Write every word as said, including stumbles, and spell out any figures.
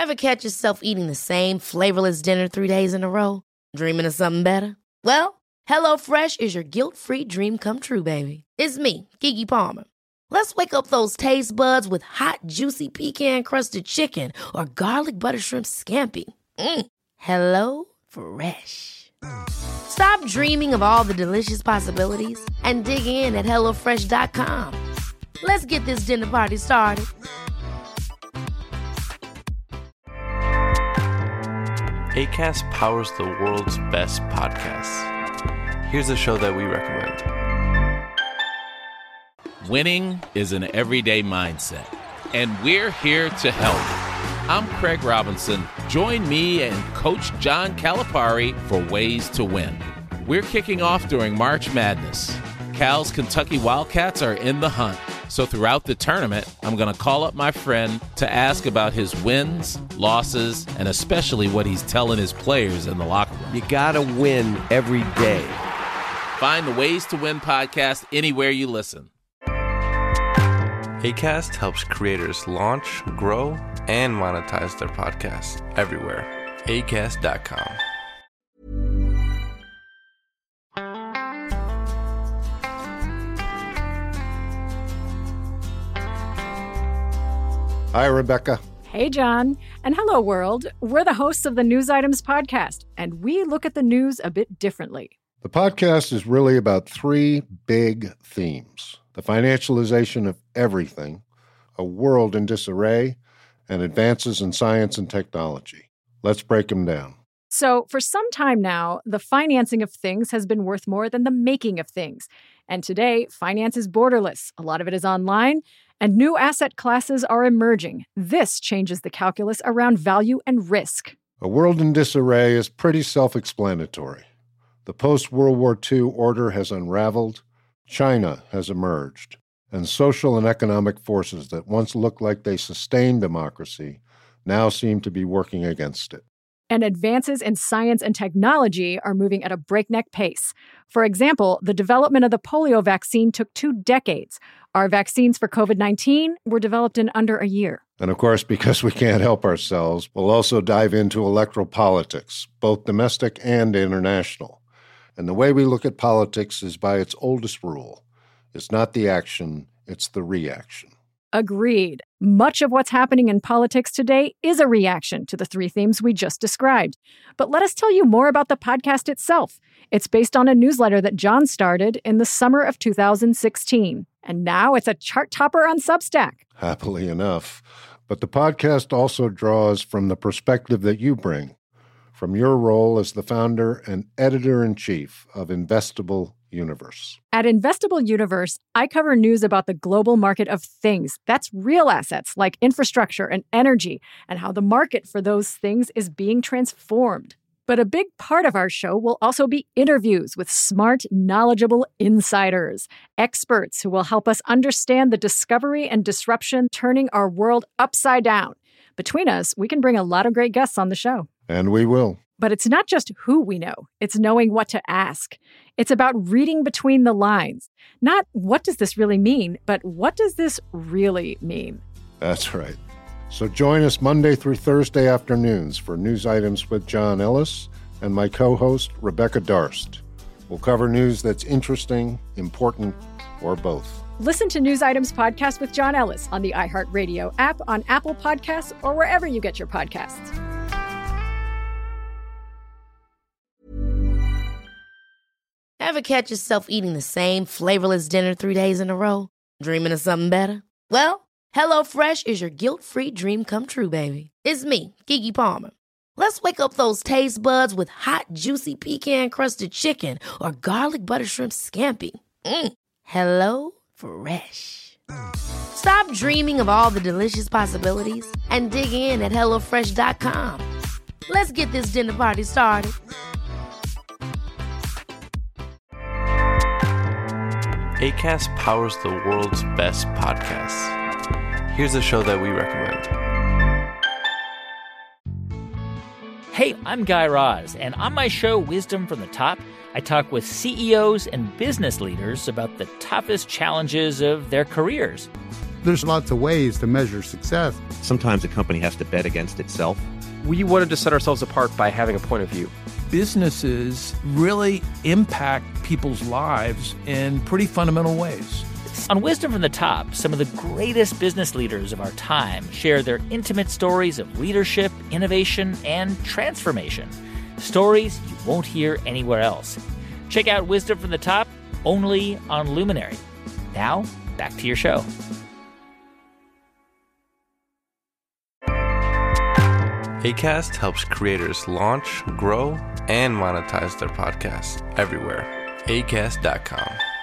Ever catch yourself eating the same flavorless dinner three days in a row? Dreaming of something better? Well, HelloFresh is your guilt-free dream come true, baby. It's me, Keke Palmer. Let's wake up those taste buds with hot, juicy pecan-crusted chicken or garlic butter shrimp scampi. Mm. Hello Fresh. Stop dreaming of all the delicious possibilities and dig in at hello fresh dot com. Let's get this dinner party started. Acast powers the world's best podcasts. Here's a show that we recommend. Winning is an everyday mindset, and we're here to help. I'm Craig Robinson. Join me and Coach John Calipari for Ways to Win. We're kicking off during March Madness. Cal's Kentucky Wildcats are in the hunt. So throughout the tournament, I'm going to call up my friend to ask about his wins, losses, and especially what he's telling his players in the locker room. You got to win every day. Find the Ways to Win podcast anywhere you listen. Acast helps creators launch, grow, and monetize their podcasts everywhere. acast dot com. Hi, Rebecca. Hey, John. And hello, world. We're the hosts of the News Items podcast, and we look at the news a bit differently. The podcast is really about three big themes: the financialization of everything, a world in disarray, and advances in science and technology. Let's break them down. So, for some time now, the financing of things has been worth more than the making of things. And today, finance is borderless. A lot of it is online, and new asset classes are emerging. This changes the calculus around value and risk. A world in disarray is pretty self-explanatory. The post-World War Two order has unraveled, China has emerged, and social and economic forces that once looked like they sustained democracy now seem to be working against it. And advances in science and technology are moving at a breakneck pace. For example, the development of the polio vaccine took two decades. Our vaccines for covid nineteen were developed in under a year. And of course, because we can't help ourselves, we'll also dive into electoral politics, both domestic and international. And the way we look at politics is by its oldest rule. It's not the action, it's the reaction. Agreed. Much of what's happening in politics today is a reaction to the three themes we just described. But let us tell you more about the podcast itself. It's based on a newsletter that John started in the summer of two thousand sixteen. And now it's a chart topper on Substack. Happily enough. But the podcast also draws from the perspective that you bring, from your role as the founder and editor-in-chief of Investable Universe. At Investable Universe, I cover news about the global market of things. That's real assets like infrastructure and energy, and how the market for those things is being transformed. But a big part of our show will also be interviews with smart, knowledgeable insiders, experts who will help us understand the discovery and disruption turning our world upside down. Between us, we can bring a lot of great guests on the show. And we will. But it's not just who we know. It's knowing what to ask. It's about reading between the lines. Not what does this really mean, but what does this really mean? That's right. So join us Monday through Thursday afternoons for News Items with John Ellis and my co-host, Rebecca Darst. We'll cover news that's interesting, important, or both. Listen to News Items Podcast with John Ellis on the iHeartRadio app, on Apple Podcasts, or wherever you get your podcasts. Ever catch yourself eating the same flavorless dinner three days in a row? Dreaming of something better? Well, HelloFresh is your guilt-free dream come true, baby. It's me, Keke Palmer. Let's wake up those taste buds with hot, juicy pecan-crusted chicken or garlic butter shrimp scampi. Mm. Hello Fresh. Stop dreaming of all the delicious possibilities and dig in at hello fresh dot com. Let's get this dinner party started. Acast powers the world's best podcasts. Here's a show that we recommend. Hey, I'm Guy Raz, and on my show, Wisdom from the Top, I talk with C E Os and business leaders about the toughest challenges of their careers. There's lots of ways to measure success. Sometimes a company has to bet against itself. We wanted to set ourselves apart by having a point of view. Businesses really impact people's lives in pretty fundamental ways. On Wisdom from the Top, some of the greatest business leaders of our time share their intimate stories of leadership, innovation, and transformation. Stories you won't hear anywhere else. Check out Wisdom from the Top only on Luminary. Now, back to your show. Acast helps creators launch, grow, and monetize their podcasts everywhere. acast dot com.